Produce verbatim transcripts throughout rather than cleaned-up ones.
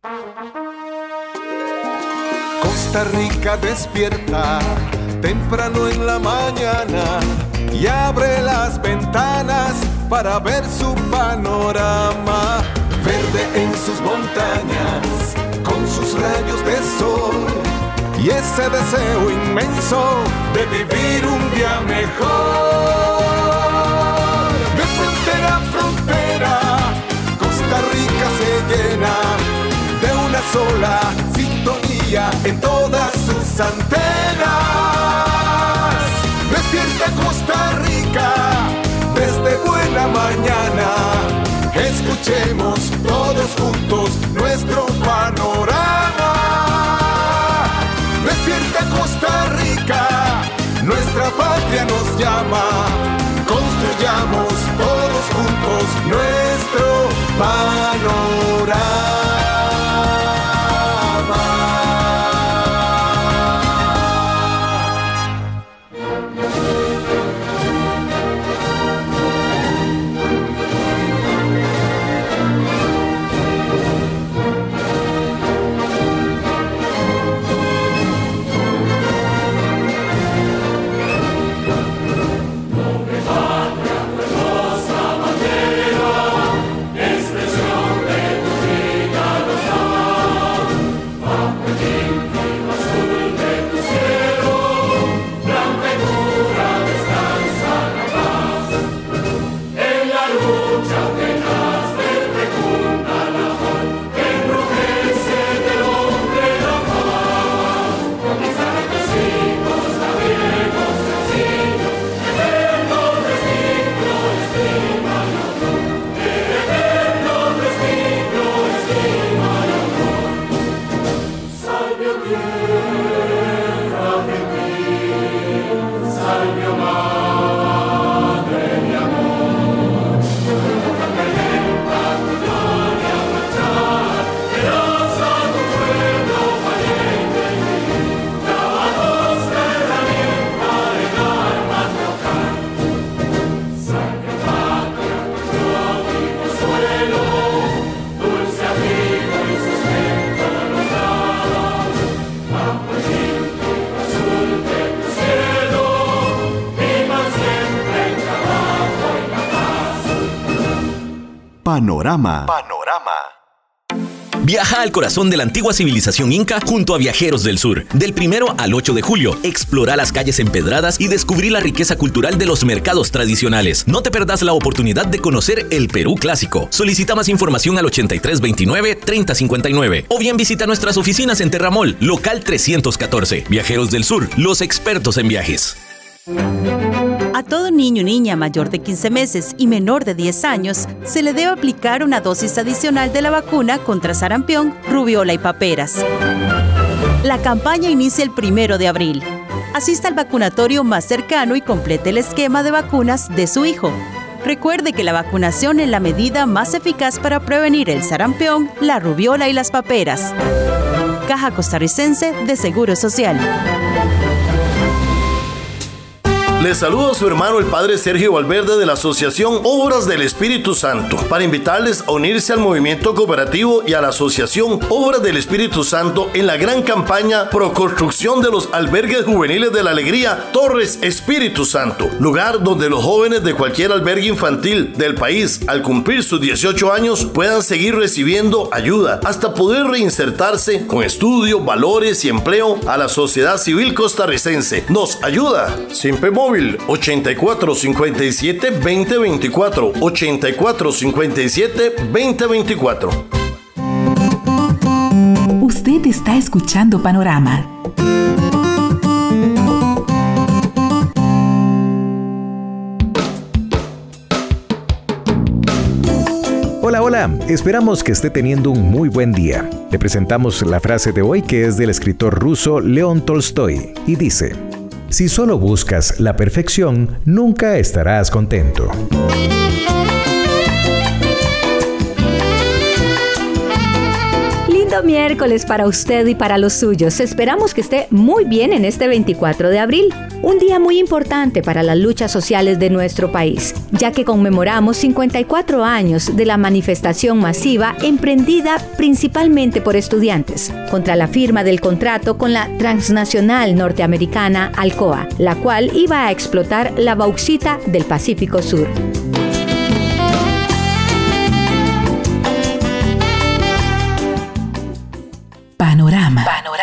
Costa Rica despierta temprano en la mañana y abre las ventanas para ver su panorama. Verde en sus montañas, con sus rayos de sol y ese deseo inmenso de vivir un día mejor. De frontera a frontera, Costa Rica se llena de una sola sintonía en todas sus antenas. Despierta Costa Rica desde buena mañana. Escuchemos todos juntos nuestro panorama. Despierta Costa Rica, nuestra patria nos llama. Construyamos todos juntos nuestro panorama. Panorama. Panorama. Viaja al corazón de la antigua civilización inca junto a Viajeros del Sur. Del primero al ocho de julio, explora las calles empedradas y descubrí la riqueza cultural de los mercados tradicionales. No te perdas la oportunidad de conocer el Perú clásico. Solicita más información al ochenta y tres veintinueve treinta cincuenta y nueve o bien visita nuestras oficinas en Terramol, local trescientos catorce. Viajeros del Sur, los expertos en viajes. A todo niño o niña mayor de quince meses y menor de diez años se le debe aplicar una dosis adicional de la vacuna contra sarampión, rubiola y paperas. La campaña inicia el primero de abril. Asista al vacunatorio más cercano y complete el esquema de vacunas de su hijo. Recuerde que la vacunación es la medida más eficaz para prevenir el sarampión, la rubiola y las paperas. Caja Costarricense de Seguro Social. Les saludo a su hermano el Padre Sergio Valverde de la Asociación Obras del Espíritu Santo para invitarles a unirse al movimiento cooperativo y a la Asociación Obras del Espíritu Santo en la gran campaña Pro Construcción de los Albergues Juveniles de la Alegría Torres Espíritu Santo, lugar donde los jóvenes de cualquier albergue infantil del país al cumplir sus dieciocho años puedan seguir recibiendo ayuda hasta poder reinsertarse con estudio, valores y empleo a la sociedad civil costarricense. Nos ayuda Simpe Móvil ochenta y cuatro cincuenta y siete veinte veinticuatro, ochenta y cuatro cincuenta y siete veinte veinticuatro. Usted está escuchando Panorama. Hola, hola, esperamos que esté teniendo un muy buen día. Le presentamos la frase de hoy que es del escritor ruso León Tolstoy y dice: si solo buscas la perfección, nunca estarás contento. Lindo miércoles para usted y para los suyos. Esperamos que esté muy bien en este veinticuatro de abril, un día muy importante para las luchas sociales de nuestro país, ya que conmemoramos cincuenta y cuatro años de la manifestación masiva emprendida principalmente por estudiantes contra la firma del contrato con la transnacional norteamericana Alcoa, la cual iba a explotar la bauxita del Pacífico Sur. Panorama. Panorama.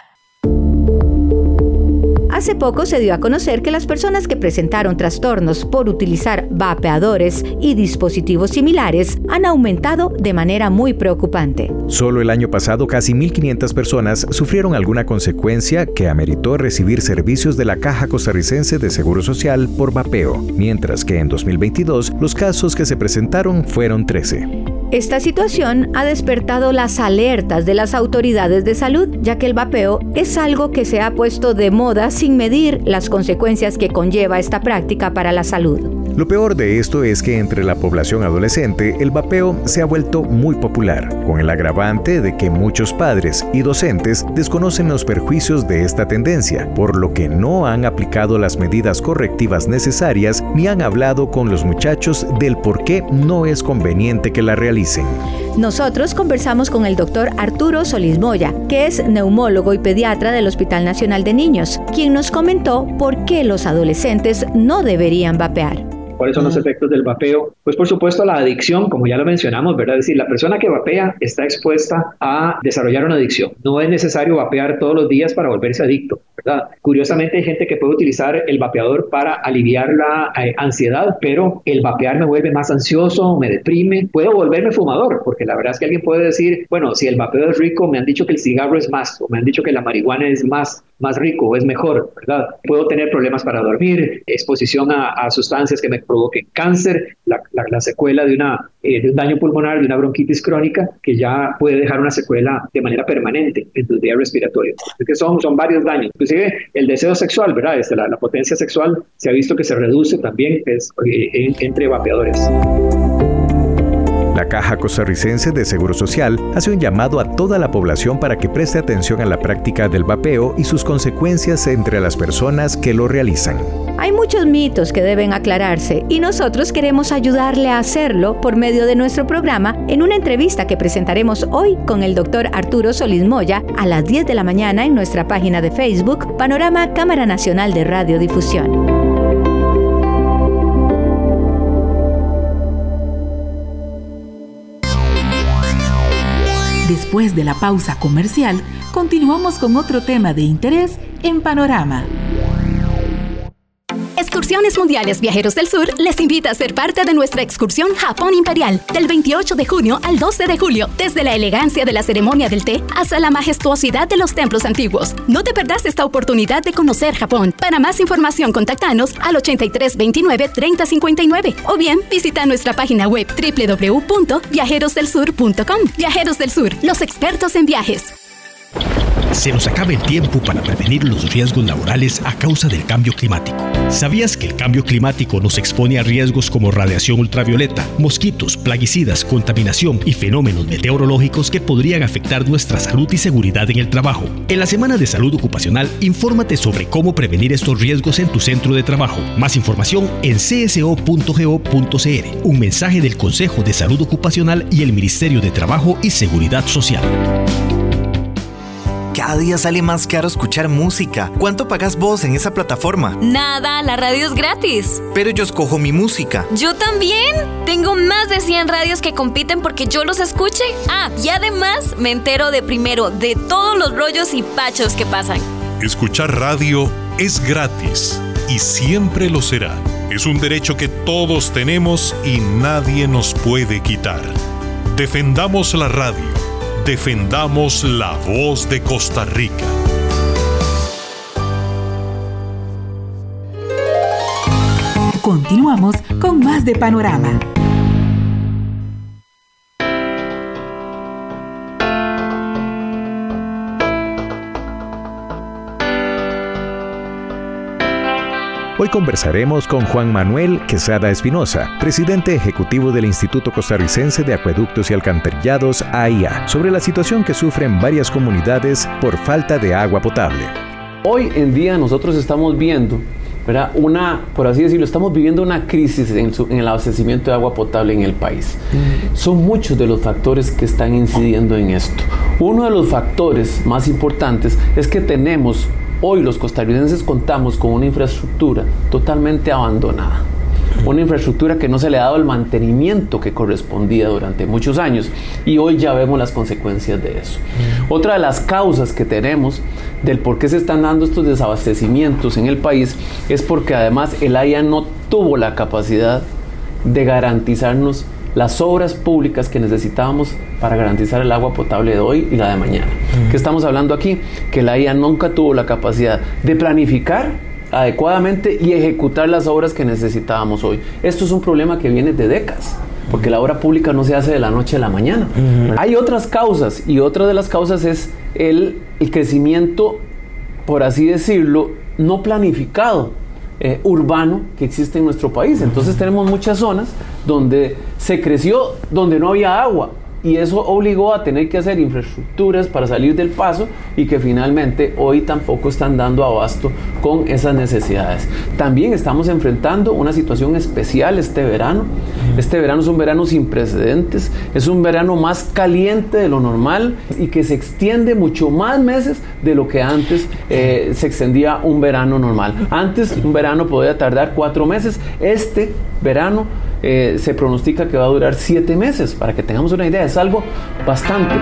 Hace poco se dio a conocer que las personas que presentaron trastornos por utilizar vapeadores y dispositivos similares han aumentado de manera muy preocupante. Solo el año pasado casi mil quinientas personas sufrieron alguna consecuencia que ameritó recibir servicios de la Caja Costarricense de Seguro Social por vapeo, mientras que en dos mil veintidós los casos que se presentaron fueron trece. Esta situación ha despertado las alertas de las autoridades de salud, ya que el vapeo es algo que se ha puesto de moda sin medir las consecuencias que conlleva esta práctica para la salud. Lo peor de esto es que entre la población adolescente el vapeo se ha vuelto muy popular, con el agravante de que muchos padres y docentes desconocen los perjuicios de esta tendencia, por lo que no han aplicado las medidas correctivas necesarias ni han hablado con los muchachos del por qué no es conveniente que la realicen. Nosotros conversamos con el doctor Arturo Solís Moya, que es neumólogo y pediatra del Hospital Nacional de Niños, quien nos comentó por qué los adolescentes no deberían vapear. ¿Cuáles son los efectos del vapeo? Pues por supuesto la adicción, como ya lo mencionamos, ¿verdad? Es decir, la persona que vapea está expuesta a desarrollar una adicción. No es necesario vapear todos los días para volverse adicto, ¿verdad? Curiosamente hay gente que puede utilizar el vapeador para aliviar la eh, ansiedad, pero el vapear me vuelve más ansioso, me deprime. Puedo volverme fumador, porque la verdad es que alguien puede decir, bueno, si el vapeo es rico, me han dicho que el cigarro es más, o me han dicho que la marihuana es más, más rico o es mejor, ¿verdad? Puedo tener problemas para dormir, exposición a, a sustancias que me provoquen cáncer, la, la, la secuela de, una, eh, de un daño pulmonar, de una bronquitis crónica, que ya puede dejar una secuela de manera permanente en tu día respiratorio. Es que son, son varios daños. Inclusive el deseo sexual, ¿verdad? Este, la, la potencia sexual se ha visto que se reduce también es, eh, en, entre vapeadores. La Caja Costarricense de Seguro Social hace un llamado a toda la población para que preste atención a la práctica del vapeo y sus consecuencias entre las personas que lo realizan. Hay muchos mitos que deben aclararse y nosotros queremos ayudarle a hacerlo por medio de nuestro programa en una entrevista que presentaremos hoy con el doctor Arturo Solís Moya a las diez de la mañana en nuestra página de Facebook Panorama Cámara Nacional de Radiodifusión. Después de la pausa comercial, continuamos con otro tema de interés en Panorama. Excursiones Mundiales Viajeros del Sur les invita a ser parte de nuestra excursión Japón Imperial del veintiocho de junio al doce de julio, desde la elegancia de la ceremonia del té hasta la majestuosidad de los templos antiguos. No te perdás esta oportunidad de conocer Japón. Para más información, contactanos al ochenta y tres veintinueve treinta cincuenta y nueve o bien visita nuestra página web doble u doble u doble u punto viajeros del sur punto com. Viajeros del Sur, los expertos en viajes. Se nos acaba el tiempo para prevenir los riesgos laborales a causa del cambio climático. ¿Sabías que el cambio climático nos expone a riesgos como radiación ultravioleta, mosquitos, plaguicidas, contaminación y fenómenos meteorológicos que podrían afectar nuestra salud y seguridad en el trabajo? En la Semana de Salud Ocupacional, infórmate sobre cómo prevenir estos riesgos en tu centro de trabajo. Más información en c s o punto go punto c r. Un mensaje del Consejo de Salud Ocupacional y el Ministerio de Trabajo y Seguridad Social. Cada día sale más caro escuchar música. ¿Cuánto pagas vos en esa plataforma? Nada, la radio es gratis. Pero yo escojo mi música. Yo también. Tengo más de cien radios que compiten porque yo los escuche. Ah, y además me entero de primero de todos los rollos y pachos que pasan. Escuchar radio es gratis y siempre lo será. Es un derecho que todos tenemos y nadie nos puede quitar. Defendamos la radio. Defendamos la voz de Costa Rica. Continuamos con más de Panorama. Hoy conversaremos con Juan Manuel Quesada Espinosa, presidente ejecutivo del Instituto Costarricense de Acueductos y Alcantarillados, A I A, sobre la situación que sufren varias comunidades por falta de agua potable. Hoy en día nosotros estamos viendo, ¿verdad? Una, por así decirlo, estamos viviendo una crisis en, su, en el abastecimiento de agua potable en el país. Mm. Son muchos de los factores que están incidiendo en esto. Uno de los factores más importantes es que tenemos, hoy los costarricenses contamos con una infraestructura totalmente abandonada. Una infraestructura que no se le ha dado el mantenimiento que correspondía durante muchos años, y hoy ya vemos las consecuencias de eso. Mm. Otra de las causas que tenemos del por qué se están dando estos desabastecimientos en el país es porque además el A I A no tuvo la capacidad de garantizarnos las obras públicas que necesitábamos para garantizar el agua potable de hoy y la de mañana. Mm. ¿Qué estamos hablando aquí? Que la A I A nunca tuvo la capacidad de planificar adecuadamente y ejecutar las obras que necesitábamos hoy. Esto es un problema que viene de décadas, porque la obra pública no se hace de la noche a la mañana. Uh-huh. Hay otras causas, y otra de las causas es el, el crecimiento, por así decirlo, no planificado, eh, urbano, que existe en nuestro país. Entonces tenemos muchas zonas donde se creció, donde no había agua, y eso obligó a tener que hacer infraestructuras para salir del paso, y que finalmente hoy tampoco están dando abasto con esas necesidades. También estamos enfrentando una situación especial este verano. Este verano es un verano sin precedentes, es un verano más caliente de lo normal y que se extiende mucho más meses de lo que antes eh, se extendía un verano normal. Antes un verano podía tardar cuatro meses, este verano Eh, se pronostica que va a durar siete meses, para que tengamos una idea, es algo bastante.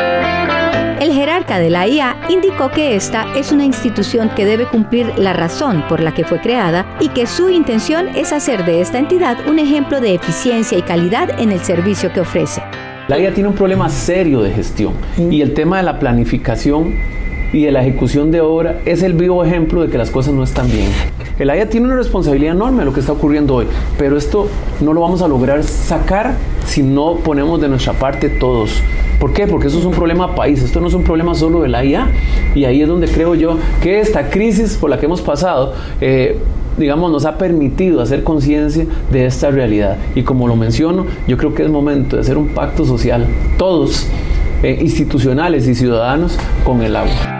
El jerarca de la I A indicó que esta es una institución que debe cumplir la razón por la que fue creada y que su intención es hacer de esta entidad un ejemplo de eficiencia y calidad en el servicio que ofrece. La I A tiene un problema serio de gestión, y el tema de la planificación y de la ejecución de obra es el vivo ejemplo de que las cosas no están bien. El A I A tiene una responsabilidad enorme de lo que está ocurriendo hoy, pero esto no lo vamos a lograr sacar si no ponemos de nuestra parte todos. ¿Por qué? Porque eso es un problema país, esto no es un problema solo del A I A, y ahí es donde creo yo que esta crisis por la que hemos pasado, eh, digamos, nos ha permitido hacer conciencia de esta realidad. Y como lo menciono, yo creo que es momento de hacer un pacto social, todos, eh, institucionales y ciudadanos, con el agua.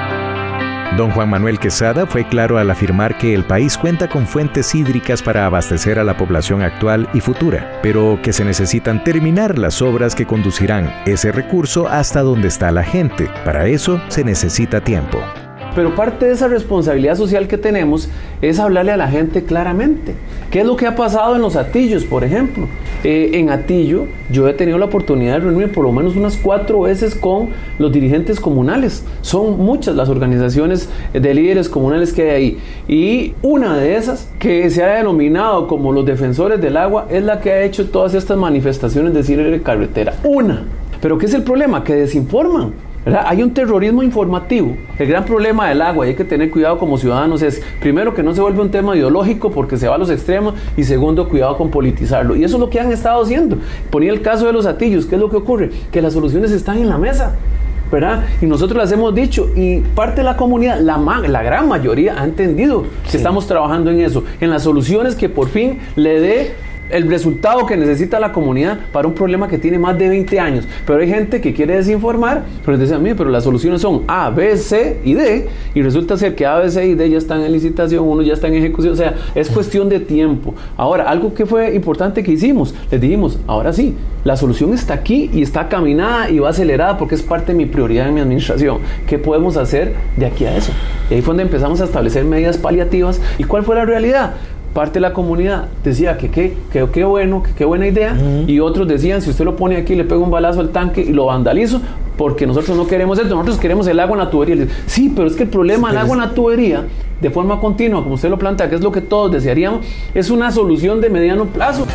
Don Juan Manuel Quesada fue claro al afirmar que el país cuenta con fuentes hídricas para abastecer a la población actual y futura, pero que se necesitan terminar las obras que conducirán ese recurso hasta donde está la gente. Para eso se necesita tiempo. Pero parte de esa responsabilidad social que tenemos es hablarle a la gente claramente. ¿Qué es lo que ha pasado en los Atillos, por ejemplo? Eh, en Atillo yo he tenido la oportunidad de reunirme por lo menos unas cuatro veces con los dirigentes comunales. Son muchas las organizaciones de líderes comunales que hay ahí. Y una de esas, que se ha denominado como los defensores del agua, es la que ha hecho todas estas manifestaciones de cierre de carretera. Una. ¿Pero qué es el problema? Que desinforman, ¿verdad? Hay un terrorismo informativo. El gran problema del agua, y hay que tener cuidado como ciudadanos, es primero que no se vuelve un tema ideológico porque se va a los extremos, y segundo, cuidado con politizarlo. Y eso es lo que han estado haciendo. Ponía el caso de los Atillos. ¿Qué es lo que ocurre? Que las soluciones están en la mesa, ¿verdad? Y nosotros las hemos dicho, y parte de la comunidad, la, la gran mayoría, ha entendido que sí. Estamos trabajando en eso, en las soluciones que por fin le dé el resultado que necesita la comunidad para un problema que tiene más de veinte años. Pero hay gente que quiere desinformar, pero les dicen, mire, pero las soluciones son A, B, C y D, y resulta ser que A, B, C y D ya están en licitación, uno ya está en ejecución. O sea, es cuestión de tiempo. Ahora, algo que fue importante que hicimos, les dijimos, ahora sí, la solución está aquí y está caminada y va acelerada porque es parte de mi prioridad en mi administración. ¿Qué podemos hacer de aquí a eso? Y ahí fue donde empezamos a establecer medidas paliativas. ¿Y cuál fue la realidad? Parte de la comunidad decía que qué que, que bueno, que qué buena idea, uh-huh. Y otros decían, si usted lo pone aquí, le pega un balazo al tanque y lo vandalizo, porque nosotros no queremos esto, nosotros queremos el agua en la tubería. Sí, pero es que el problema del agua en la tubería, de forma continua, como usted lo plantea, que es lo que todos desearíamos, es una solución de mediano plazo.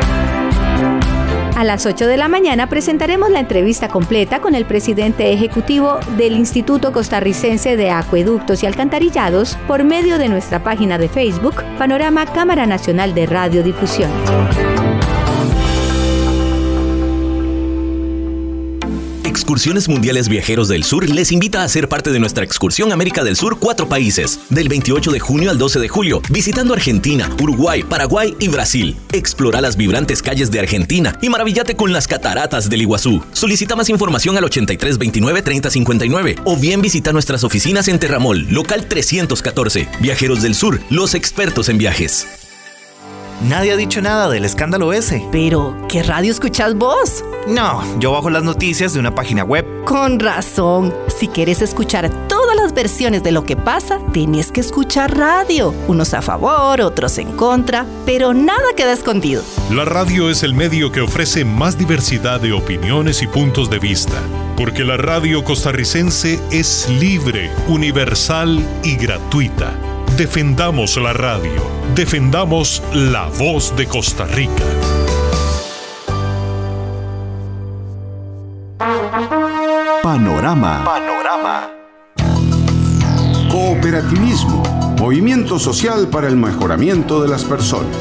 A las ocho de la mañana presentaremos la entrevista completa con el presidente ejecutivo del Instituto Costarricense de Acueductos y Alcantarillados por medio de nuestra página de Facebook, Panorama Cámara Nacional de Excursiones Mundiales Viajeros del Sur les invita a ser parte de nuestra excursión América del Sur, cuatro países, del veintiocho de junio al doce de julio, visitando Argentina, Uruguay, Paraguay y Brasil. Explora las vibrantes calles de Argentina y maravillate con las cataratas del Iguazú. Solicita más información al ochenta y tres veintinueve treinta cincuenta y nueve o bien visita nuestras oficinas en Terramol, local trescientos catorce. Viajeros del Sur, los expertos en viajes. Nadie ha dicho nada del escándalo ese. Pero, ¿qué radio escuchás vos? No, yo bajo las noticias de una página web. Con razón. Si quieres escuchar todas las versiones de lo que pasa, tenés que escuchar radio. Unos a favor, otros en contra, pero nada queda escondido. La radio es el medio que ofrece más diversidad de opiniones y puntos de vista. Porque la radio costarricense es libre, universal y gratuita. Defendamos la radio. Defendamos la voz de Costa Rica. Panorama. Panorama. Cooperativismo. Movimiento social para el mejoramiento de las personas.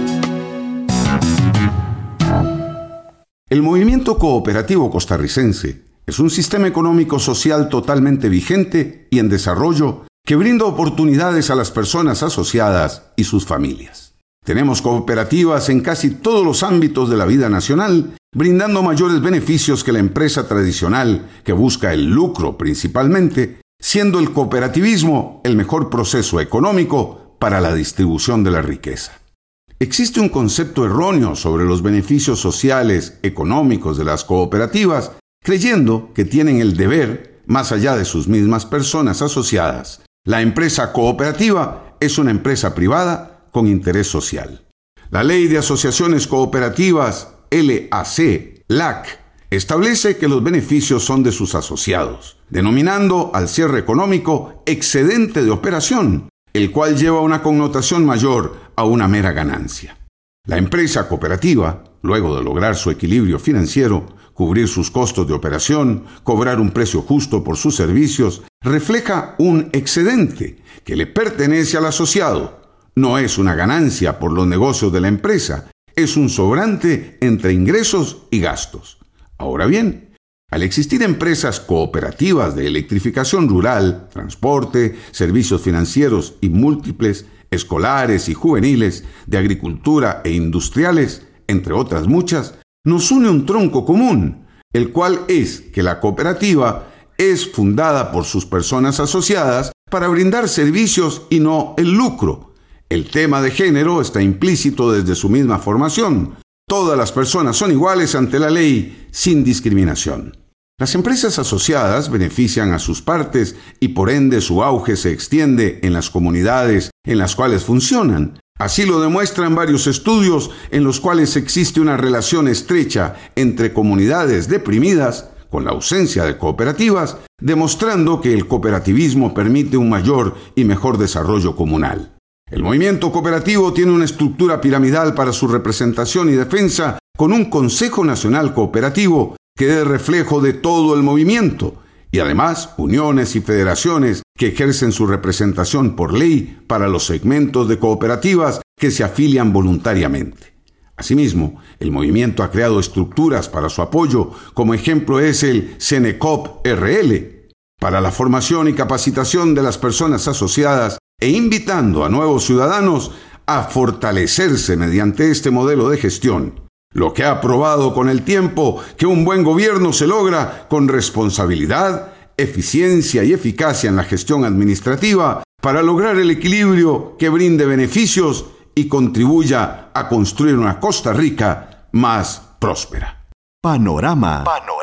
El movimiento cooperativo costarricense es un sistema económico social totalmente vigente y en desarrollo que brinda oportunidades a las personas asociadas y sus familias. Tenemos cooperativas en casi todos los ámbitos de la vida nacional, brindando mayores beneficios que la empresa tradicional que busca el lucro principalmente, siendo el cooperativismo el mejor proceso económico para la distribución de la riqueza. Existe un concepto erróneo sobre los beneficios sociales, económicos de las cooperativas, creyendo que tienen el deber, más allá de sus mismas personas asociadas. La empresa cooperativa es una empresa privada con interés social. La Ley de Asociaciones Cooperativas, L A C, L A C, establece que los beneficios son de sus asociados, denominando al cierre económico excedente de operación, el cual lleva una connotación mayor a una mera ganancia. La empresa cooperativa, luego de lograr su equilibrio financiero, cubrir sus costos de operación, cobrar un precio justo por sus servicios, refleja un excedente que le pertenece al asociado. No es una ganancia por los negocios de la empresa, es un sobrante entre ingresos y gastos. Ahora bien, al existir empresas cooperativas de electrificación rural, transporte, servicios financieros y múltiples, escolares y juveniles, de agricultura e industriales, entre otras muchas, nos une un tronco común, el cual es que la cooperativa es fundada por sus personas asociadas para brindar servicios y no el lucro. El tema de género está implícito desde su misma formación. Todas las personas son iguales ante la ley, sin discriminación. Las empresas asociadas benefician a sus partes y por ende su auge se extiende en las comunidades en las cuales funcionan. Así lo demuestran varios estudios en los cuales existe una relación estrecha entre comunidades deprimidas con la ausencia de cooperativas, demostrando que el cooperativismo permite un mayor y mejor desarrollo comunal. El movimiento cooperativo tiene una estructura piramidal para su representación y defensa, con un Consejo Nacional Cooperativo que es reflejo de todo el movimiento, y además uniones y federaciones que ejercen su representación por ley para los segmentos de cooperativas que se afilian voluntariamente. Asimismo, el movimiento ha creado estructuras para su apoyo, como ejemplo es el CENECOP R L, para la formación y capacitación de las personas asociadas e invitando a nuevos ciudadanos a fortalecerse mediante este modelo de gestión, lo que ha probado con el tiempo que un buen gobierno se logra con responsabilidad, eficiencia y eficacia en la gestión administrativa para lograr el equilibrio que brinde beneficios y contribuya a construir una Costa Rica más próspera. Panorama.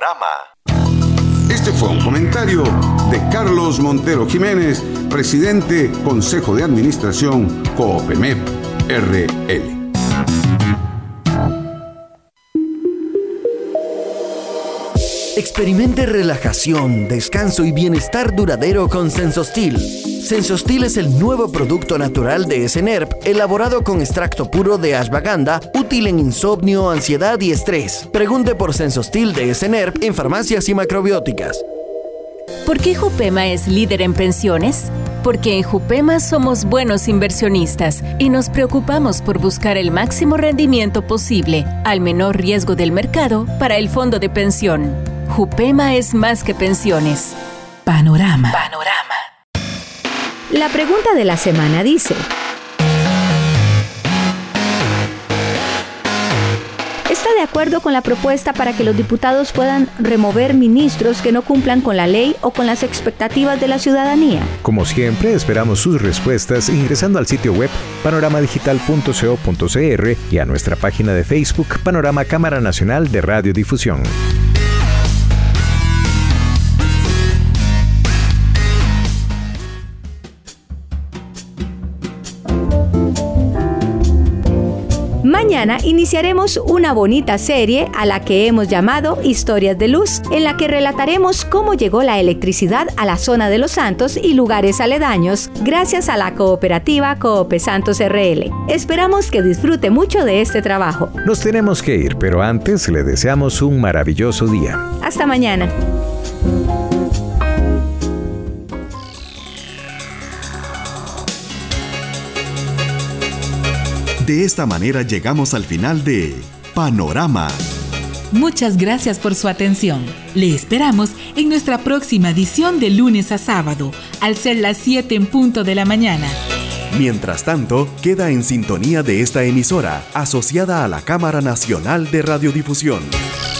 Panorama. Este fue un comentario de Carlos Montero Jiménez, presidente Consejo de Administración Coopemep R L. Experimente relajación, descanso y bienestar duradero con Sensostil. Sensostil es el nuevo producto natural de Esenerp, elaborado con extracto puro de ashwagandha, útil en insomnio, ansiedad y estrés. Pregunte por Sensostil de Esenerp en farmacias y macrobióticas. ¿Por qué Jupema es líder en pensiones? Porque en Jupema somos buenos inversionistas y nos preocupamos por buscar el máximo rendimiento posible al menor riesgo del mercado para el fondo de pensión. Jupema es más que pensiones. Panorama. Panorama. La pregunta de la semana dice: ¿está de acuerdo con la propuesta para que los diputados puedan remover ministros que no cumplan con la ley o con las expectativas de la ciudadanía? Como siempre, esperamos sus respuestas ingresando al sitio web panorama digital punto co punto cr y a nuestra página de Facebook Panorama Cámara Nacional de Radiodifusión. Mañana iniciaremos una bonita serie a la que hemos llamado Historias de Luz, en la que relataremos cómo llegó la electricidad a la zona de Los Santos y lugares aledaños gracias a la cooperativa Coope Santos R L. Esperamos que disfrute mucho de este trabajo. Nos tenemos que ir, pero antes le deseamos un maravilloso día. Hasta mañana. De esta manera llegamos al final de Panorama. Muchas gracias por su atención. Le esperamos en nuestra próxima edición de lunes a sábado, al ser las siete en punto de la mañana. Mientras tanto, queda en sintonía de esta emisora, asociada a la Cámara Nacional de Radiodifusión.